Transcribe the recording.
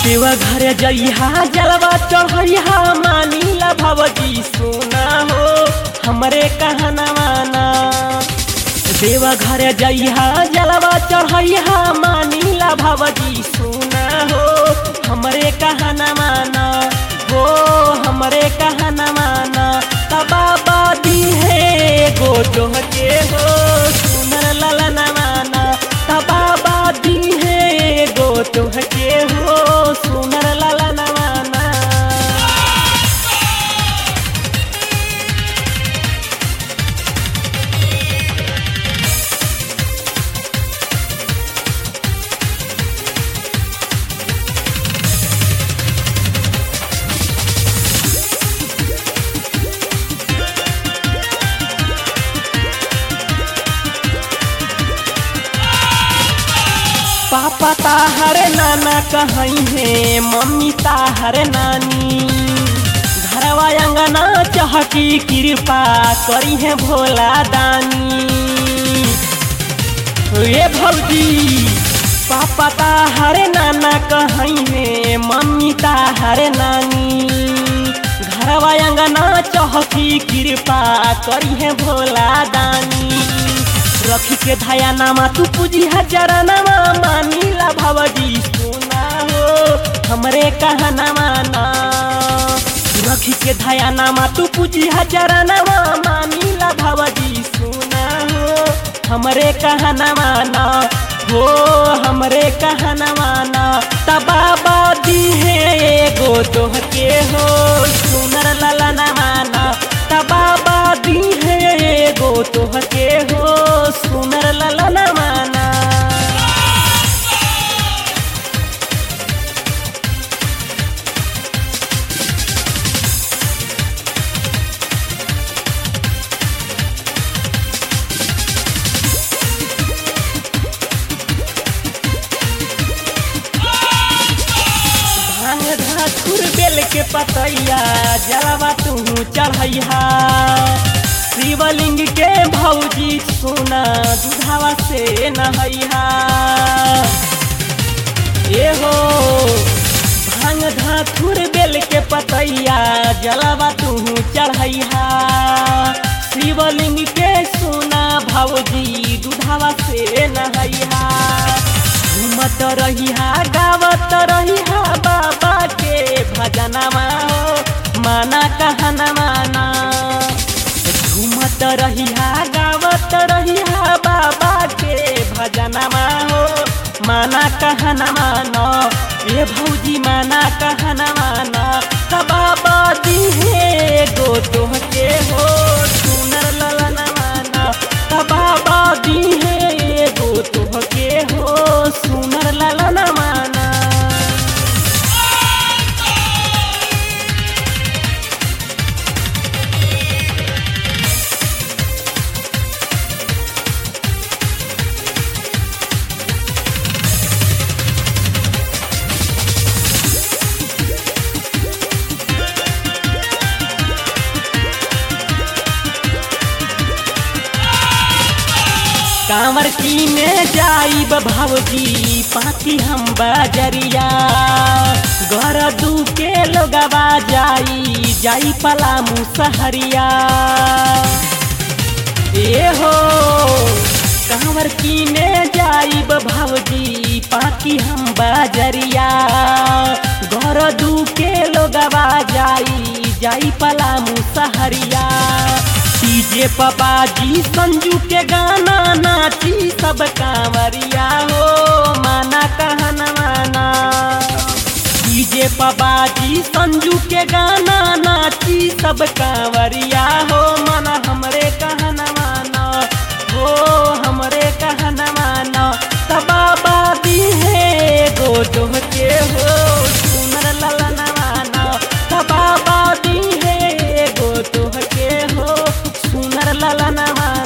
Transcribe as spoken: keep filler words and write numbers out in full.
देवा घर जइहा जलवा चढ़िहा मानीला भवजी सुना हो हमरे कहनवा ना। देवा घर जइहा जलवा चढ़िहा मानीला भवजी सुना हो हमरे कहनवा ना हो हमरे कहनवा ना। तब बाबा दी है गो तोह के हो सुनर ललनवा ना। तब बाबा दी है गो तोह के हो सुनर ललनवा ना। पापा ताहर नाना कहीं है मम्मी ताहर नानी। घरवा अंगना चहकी कृपा करी है भोला दानी। ये भौजी पापा ताहर नाना कहीं है मम्मी ताहर नानी। घरवा अंगना चहकी कृपा करी है भोला दानी। रखी के धाया नामा तू पूजी हजार नामा मानीला भवजी सुना हो हमरे कहनवा ना। रखी के धाया नामा तू पूजी हजार नामा मानीला भवजी सुना हो हमरे कहनवा ना हो हमरे कहनवा ना। तब बाबा दी है एगो तोह के हो सुनर ललनवा ना। तब बाबा दी है एगो तोह के हो सुनर ललनवा ना। भांग धतूर बेल के पतैया जलवा तू चढ़ैहा। शिवलिंग के भौजी सुना दूधावा से नहैहा। ये हो भांग धतूर बेल के पतैया जलवा तू चढ़ैहा। शिवलिंग के सुना भौजी दूधावा से नहैहा। घूमत रहिहा गावत रहिहा बाबा के भजनवा हो माना कहनवा ना। घूमत रहिहा गावत रहिहा बाबा के भजनवा हो माना कहनवा ना। ये भौजी माना कहनवा ना। तब बाबा दी है गो तोह के हो सुनर ललनवा ना। तब बाबा दी है गो तोह के हो सुनर ललनवा ना। कांवर की में जाइब भौजी पाती हम बजरिया। घर दू के लोगवा जाई जाई पलामू सहरिया। ए हो कांवर की में जाइब भौजी पाती हम बजरिया। घर दू के लोगवा जाई जाई पलामू सहरिया। डीजे पबाजी संजू के गाना नाची सब कांवरिया हो माना कहनवा ना। डीजे पबाजी संजू के गाना नाची सब कांवरिया हो माना हमरे कहनवा ना हो हमरे कहनवा ना। तब बाबा दी है गो तोह के हो सुनर ललनवा ना। तब बाबा दी है गो तोह के हो सुनर ललनवा